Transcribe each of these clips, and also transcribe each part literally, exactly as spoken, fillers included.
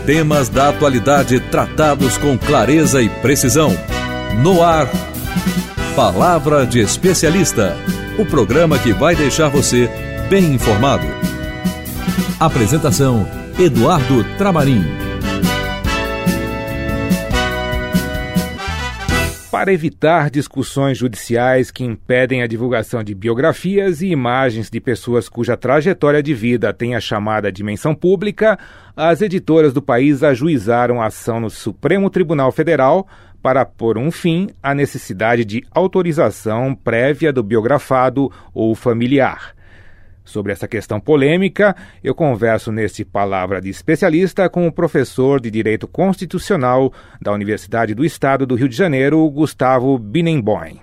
Temas da atualidade tratados com clareza e precisão. No ar, Palavra de Especialista, o programa que vai deixar você bem informado. Apresentação, Eduardo Tramarim. Para evitar discussões judiciais que impedem a divulgação de biografias e imagens de pessoas cuja trajetória de vida tem a chamada dimensão pública, as editoras do país ajuizaram a ação no Supremo Tribunal Federal para pôr um fim à necessidade de autorização prévia do biografado ou familiar. Sobre essa questão polêmica, eu converso neste Palavra de Especialista com o professor de Direito Constitucional da Universidade do Estado do Rio de Janeiro, Gustavo Binnenboim.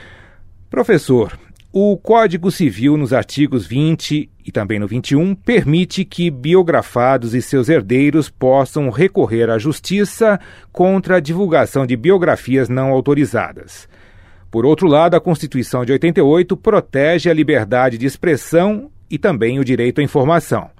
Professor, o Código Civil, nos artigos vinte e também no vinte e um, permite que biografados e seus herdeiros possam recorrer à Justiça contra a divulgação de biografias não autorizadas. Por outro lado, a Constituição de oitenta e oito protege a liberdade de expressão e também o direito à informação.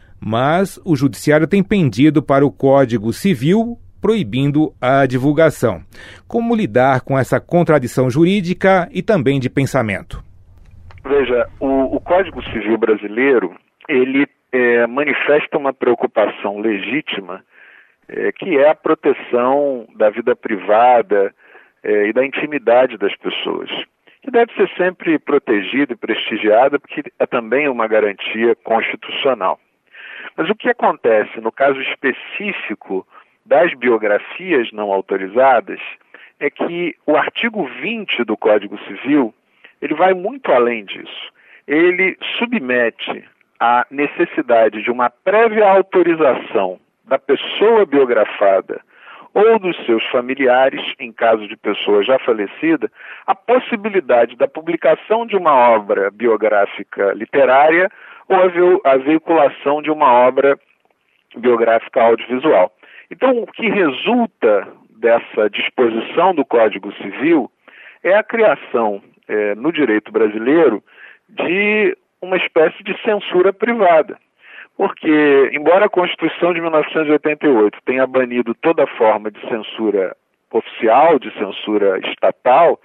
Mas o Judiciário tem pendido para o Código Civil, proibindo a divulgação. Como lidar com essa contradição jurídica e também de pensamento? Veja, o, o Código Civil brasileiro, ele é, manifesta uma preocupação legítima, é, que é a proteção da vida privada, É, e da intimidade das pessoas, que deve ser sempre protegida e prestigiada, porque é também uma garantia constitucional. Mas o que acontece no caso específico das biografias não autorizadas é que o artigo vinte do Código Civil, ele vai muito além disso. Ele submete a necessidade de uma prévia autorização da pessoa biografada ou dos seus familiares, em caso de pessoa já falecida, a possibilidade da publicação de uma obra biográfica literária ou a veiculação de uma obra biográfica audiovisual. Então, o que resulta dessa disposição do Código Civil é a criação, é, no direito brasileiro, de uma espécie de censura privada. Porque, embora a Constituição de mil novecentos e oitenta e oito tenha banido toda forma de censura oficial, de censura estatal,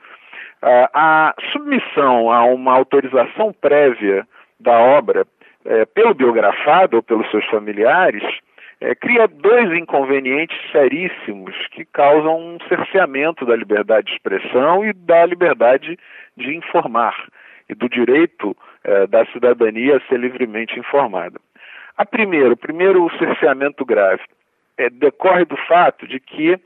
a submissão a uma autorização prévia da obra é, pelo biografado ou pelos seus familiares é, cria dois inconvenientes seríssimos que causam um cerceamento da liberdade de expressão e da liberdade de informar e do direito é, da cidadania a ser livremente informada. A primeiro, o primeiro cerceamento grave é, decorre do fato de que uh,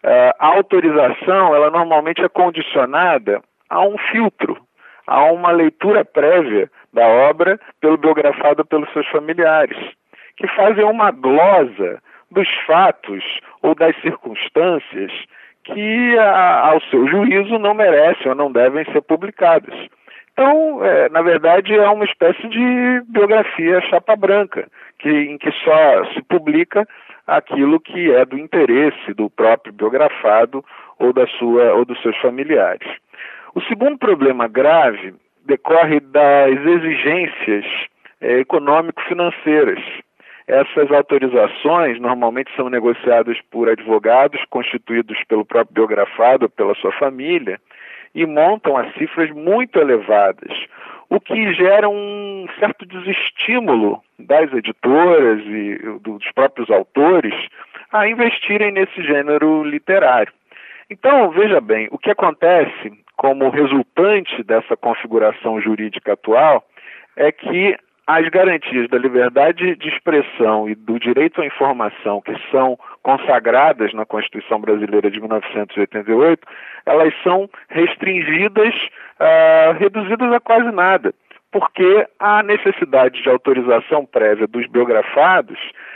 a autorização ela normalmente é condicionada a um filtro, a uma leitura prévia da obra pelo biografado ou pelos seus familiares, que fazem uma glosa dos fatos ou das circunstâncias que, a, ao seu juízo, não merecem ou não devem ser publicadas. Então, é, na verdade, é uma espécie de biografia chapa branca, que, em que só se publica aquilo que é do interesse do próprio biografado ou, da sua, ou dos seus familiares. O segundo problema grave decorre das exigências é, econômico-financeiras. Essas autorizações normalmente são negociadas por advogados constituídos pelo próprio biografado ou pela sua família, e montam as cifras muito elevadas, o que gera um certo desestímulo das editoras e dos próprios autores a investirem nesse gênero literário. Então, veja bem, o que acontece como resultante dessa configuração jurídica atual é que as garantias da liberdade de expressão e do direito à informação que são consagradas na Constituição Brasileira de mil novecentos e oitenta e oito, elas são restringidas, uh, reduzidas a quase nada, porque a necessidade de autorização prévia dos biografados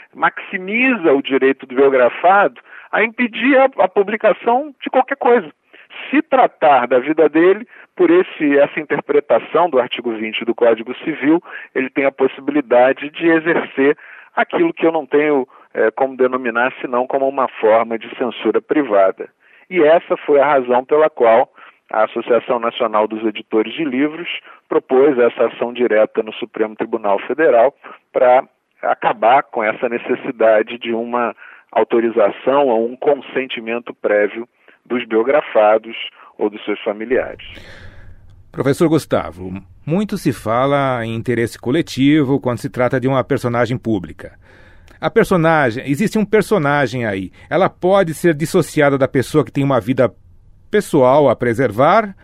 maximiza o direito do biografado a impedir a, a publicação de qualquer coisa. Se tratar da vida dele, por esse, essa interpretação do artigo vinte do Código Civil, ele tem a possibilidade de exercer aquilo que eu não tenho é, como denominar, senão como uma forma de censura privada. E essa foi a razão pela qual a Associação Nacional dos Editores de Livros propôs essa ação direta no Supremo Tribunal Federal para acabar com essa necessidade de uma autorização ou um consentimento prévio dos biografados ou dos seus familiares. Professor Gustavo, muito se fala em interesse coletivo quando se trata de uma personagem pública. A personagem, existe um personagem aí, ela pode ser dissociada da pessoa que tem uma vida pessoal a preservar?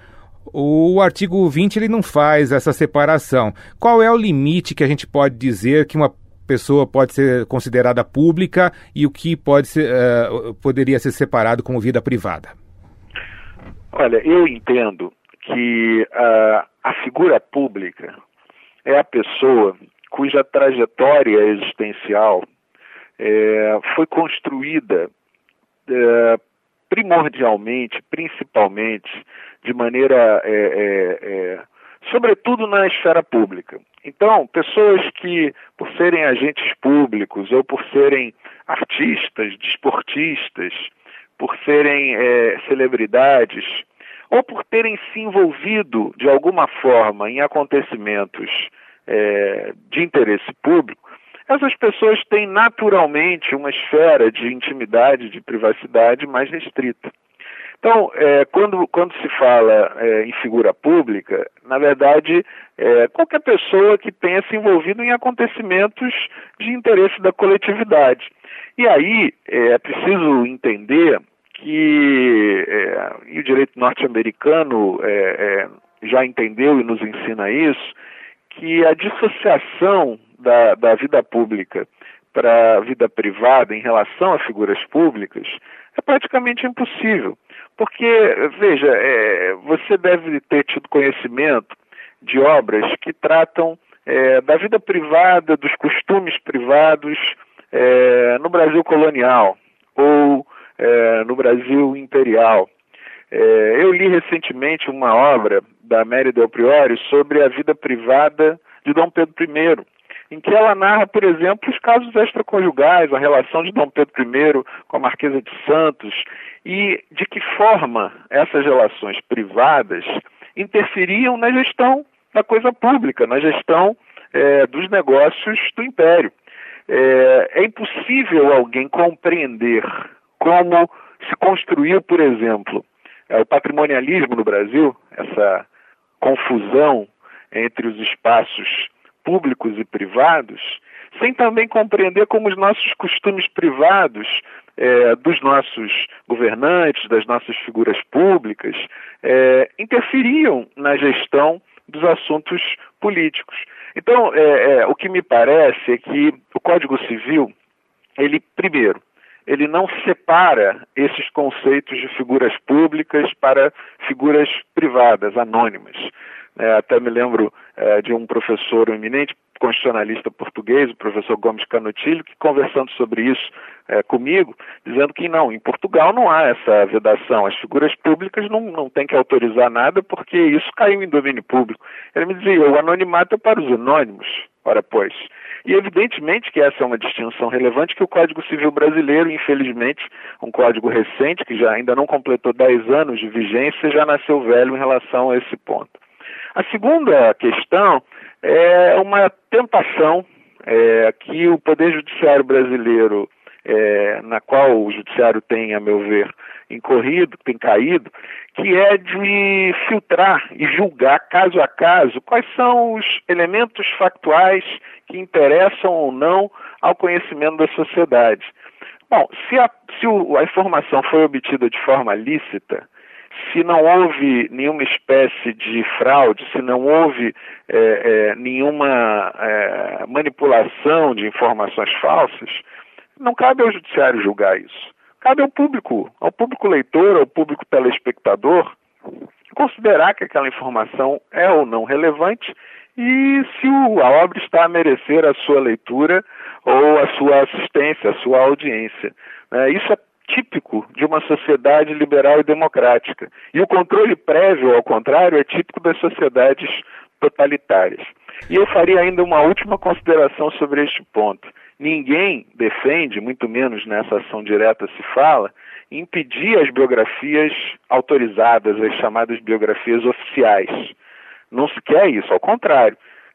O artigo vinte ele não faz essa separação. Qual é o limite que a gente pode dizer que uma pessoa pode ser considerada pública e o que pode ser, uh, poderia ser separado como vida privada? Olha, eu entendo que uh, a figura pública é a pessoa cuja trajetória existencial é, foi construída é, primordialmente, principalmente, de maneira, é, é, é, sobretudo na esfera pública. Então, pessoas que, por serem agentes públicos ou por serem artistas, desportistas, por serem é, celebridades, ou por terem se envolvido de alguma forma em acontecimentos é, de interesse público, essas pessoas têm naturalmente uma esfera de intimidade, de privacidade mais restrita. Então, é, quando, quando se fala é, em figura pública, na verdade, é, qualquer pessoa que tenha se envolvido em acontecimentos de interesse da coletividade. E aí é preciso entender que, é, e o direito norte-americano é, é, já entendeu e nos ensina isso, que a dissociação da, da vida pública para a vida privada em relação a figuras públicas é praticamente impossível. Porque, veja, é, você deve ter tido conhecimento de obras que tratam é, da vida privada, dos costumes privados é, no Brasil colonial ou é, no Brasil imperial. É, eu li recentemente uma obra da Mary Del Priore sobre a vida privada de Dom Pedro I, em que ela narra, por exemplo, os casos extraconjugais, a relação de Dom Pedro I com a Marquesa de Santos e de que forma essas relações privadas interferiam na gestão da coisa pública, na gestão é, dos negócios do Império. É, é impossível alguém compreender como se construiu, por exemplo, é, o patrimonialismo no Brasil, essa confusão entre os espaços públicos e privados, sem também compreender como os nossos costumes privados é, dos nossos governantes, das nossas figuras públicas, é, interferiam na gestão dos assuntos políticos. Então, é, é, o que me parece é que o Código Civil, ele, primeiro, ele não separa esses conceitos de figuras públicas para figuras privadas, anônimas. É, até me lembro é, de um professor eminente constitucionalista português, o professor Gomes Canutilho, que conversando sobre isso é, comigo, dizendo que não, em Portugal não há essa vedação, as figuras públicas não, não têm que autorizar nada porque isso caiu em domínio público. Ele me dizia, o anonimato é para os anônimos, ora pois. E evidentemente que essa é uma distinção relevante que o Código Civil brasileiro, infelizmente, um código recente, que já ainda não completou dez anos de vigência, já nasceu velho em relação a esse ponto. A segunda questão é uma tentação é, que o Poder Judiciário brasileiro, é, na qual o Judiciário tem, a meu ver, incorrido, tem caído, que é de filtrar e julgar caso a caso quais são os elementos factuais que interessam ou não ao conhecimento da sociedade. Bom, se a, se o, a informação foi obtida de forma lícita, se não houve nenhuma espécie de fraude, se não houve é, é, nenhuma é, manipulação de informações falsas, não cabe ao judiciário julgar isso. Cabe ao público, ao público leitor, ao público telespectador, considerar que aquela informação é ou não relevante e se o, a obra está a merecer a sua leitura ou a sua assistência, a sua audiência. É, isso é típico de uma sociedade liberal e democrática. E o controle prévio, ao contrário, é típico das sociedades totalitárias. E eu faria ainda uma última consideração sobre este ponto. Ninguém defende, muito menos nessa ação direta se fala, impedir as biografias autorizadas, as chamadas biografias oficiais. Não se quer isso, ao contrário.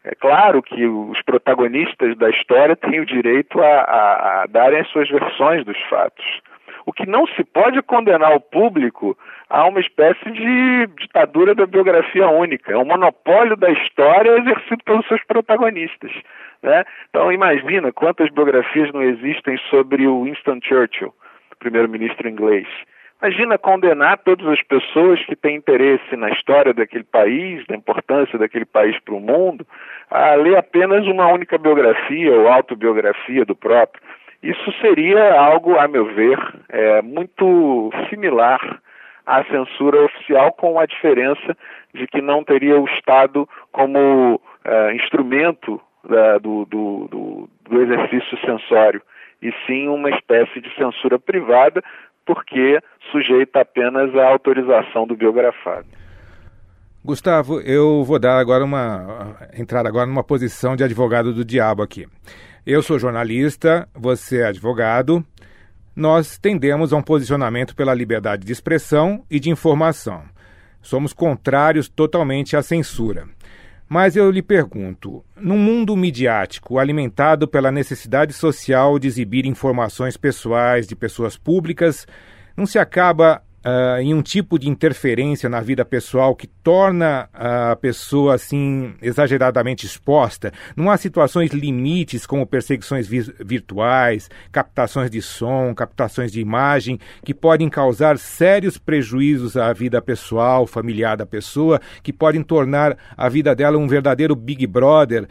É claro que os protagonistas da história têm o direito a, a, a darem as suas versões dos fatos. O que não se pode é condenar o público a uma espécie de ditadura da biografia única. É um monopólio da história exercido pelos seus protagonistas, né? Então imagina quantas biografias não existem sobre o Winston Churchill, primeiro-ministro inglês. Imagina condenar todas as pessoas que têm interesse na história daquele país, da importância daquele país para o mundo, a ler apenas uma única biografia ou autobiografia do próprio. Isso seria algo, a meu ver, é, muito similar à censura oficial, com a diferença de que não teria o Estado como é, instrumento da, do, do, do, do exercício censório, e sim uma espécie de censura privada, porque sujeita apenas à autorização do biografado. Gustavo, eu vou dar agora uma entrar agora numa posição de advogado do diabo aqui. Eu sou jornalista, você é advogado. Nós tendemos a um posicionamento pela liberdade de expressão e de informação. Somos contrários totalmente à censura. Mas eu lhe pergunto, num mundo midiático alimentado pela necessidade social de exibir informações pessoais de pessoas públicas, não se acaba uh, em um tipo de interferência na vida pessoal que torna a pessoa assim exageradamente exposta? Não há situações limites como perseguições vi- virtuais, captações de som, captações de imagem, que podem causar sérios prejuízos à vida pessoal, familiar da pessoa, que podem tornar a vida dela um verdadeiro Big Brother?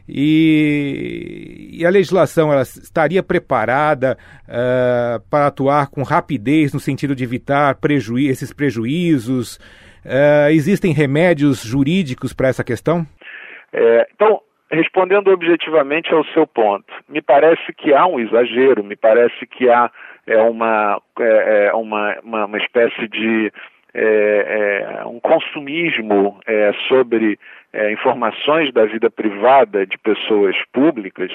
E, e a legislação ela estaria preparada uh, para atuar com rapidez no sentido de evitar preju- esses prejuízos? Uh, existem remédios jurídicos para essa questão? É, então, respondendo objetivamente ao seu ponto, me parece que há um exagero, me parece que há é, uma, é, uma, uma, uma espécie de é, é, um consumismo é, sobre é, informações da vida privada de pessoas públicas,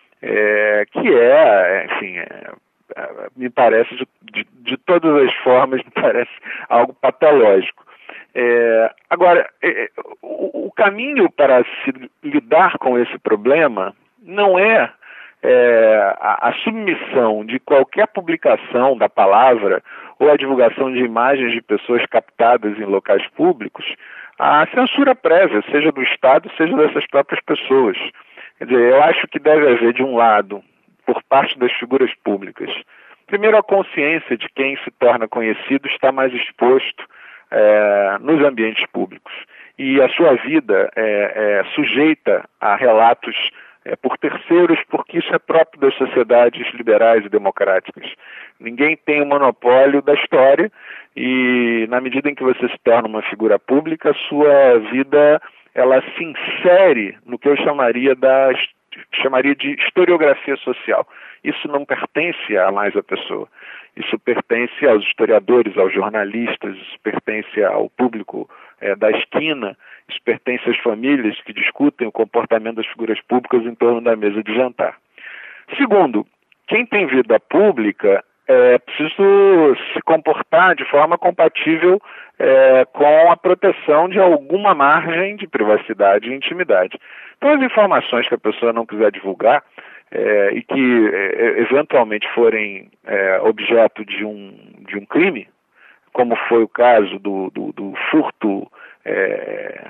é, que é, enfim, é, me parece, de, de, de todas as formas, me parece algo patológico. É, agora, é, o, o caminho para se lidar com esse problema não é, é a, a submissão de qualquer publicação da palavra ou a divulgação de imagens de pessoas captadas em locais públicos à censura prévia, seja do Estado, seja dessas próprias pessoas. Quer dizer, eu acho que deve haver, de um lado, por parte das figuras públicas, primeiro a consciência de quem se torna conhecido está mais exposto É, nos ambientes públicos, e a sua vida é, é sujeita a relatos é, por terceiros, porque isso é próprio das sociedades liberais e democráticas. Ninguém tem o monopólio da história, e na medida em que você se torna uma figura pública, a sua vida ela se insere no que eu chamaria da chamaria de historiografia social. Isso não pertence a mais a pessoa. Isso pertence aos historiadores, aos jornalistas, isso pertence ao público é, da esquina, isso pertence às famílias que discutem o comportamento das figuras públicas em torno da mesa de jantar. Segundo, quem tem vida pública é preciso se comportar de forma compatível é, com a proteção de alguma margem de privacidade e intimidade. Então, as informações que a pessoa não quiser divulgar é, e que é, eventualmente forem é, objeto de um, de um crime, como foi o caso do, do, do furto é,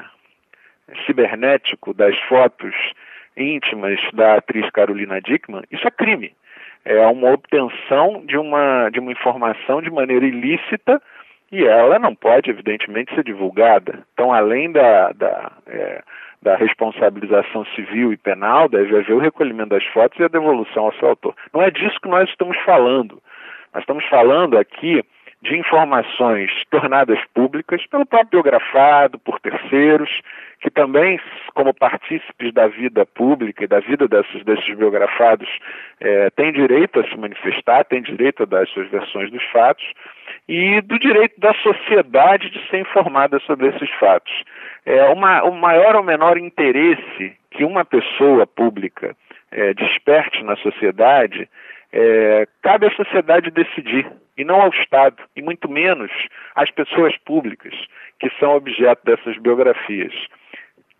cibernético das fotos íntimas da atriz Carolina Dickmann, isso é crime. É uma obtenção de uma, de uma informação de maneira ilícita e ela não pode, evidentemente, ser divulgada. Então, além da, da, é, da responsabilização civil e penal, deve haver o recolhimento das fotos e a devolução ao seu autor. Não é disso que nós estamos falando. Nós estamos falando aqui de informações tornadas públicas pelo próprio biografado, por terceiros, que também, como partícipes da vida pública e da vida desses, desses biografados, é, têm direito a se manifestar, têm direito a dar as suas versões dos fatos, e do direito da sociedade de ser informada sobre esses fatos. É uma, o maior ou menor interesse que uma pessoa pública é, desperte na sociedade, é, cabe à sociedade decidir, e não ao Estado, e muito menos às pessoas públicas que são objeto dessas biografias.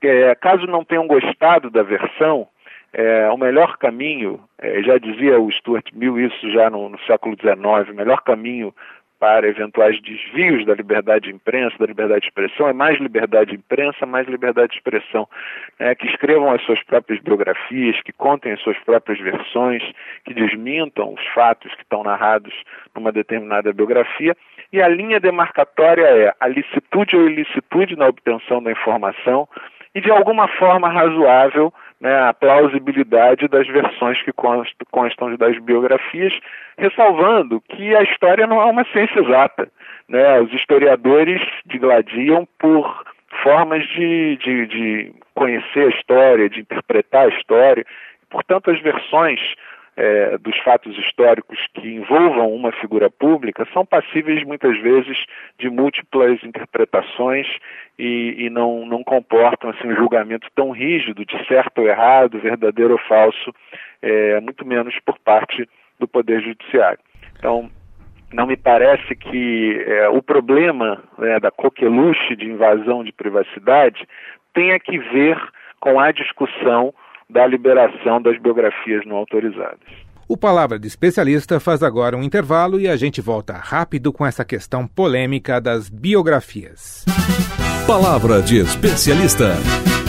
é, caso não tenham gostado da versão, é, o melhor caminho, é, já dizia o Stuart Mill isso já no, no século dezenove, o melhor caminho para eventuais desvios da liberdade de imprensa, da liberdade de expressão, é mais liberdade de imprensa, mais liberdade de expressão. É, que escrevam as suas próprias biografias, que contem as suas próprias versões, que desmintam os fatos que estão narrados numa determinada biografia. E a linha demarcatória é a licitude ou ilicitude na obtenção da informação e, de alguma forma razoável, né, a plausibilidade das versões que constam, constam das biografias, ressalvando que a história não é uma ciência exata, né? Os historiadores digladiam por formas de, de, de conhecer a história, de interpretar a história. Portanto, as versões é, dos fatos históricos que envolvam uma figura pública são passíveis, muitas vezes, de múltiplas interpretações e, e não, não comportam assim, um julgamento tão rígido de certo ou errado, verdadeiro ou falso, é, muito menos por parte do Poder Judiciário. Então, não me parece que é, o problema, né, da coqueluche de invasão de privacidade tenha que ver com a discussão da liberação das biografias não autorizadas. O Palavra de Especialista faz agora um intervalo e a gente volta rápido com essa questão polêmica das biografias. Palavra de Especialista.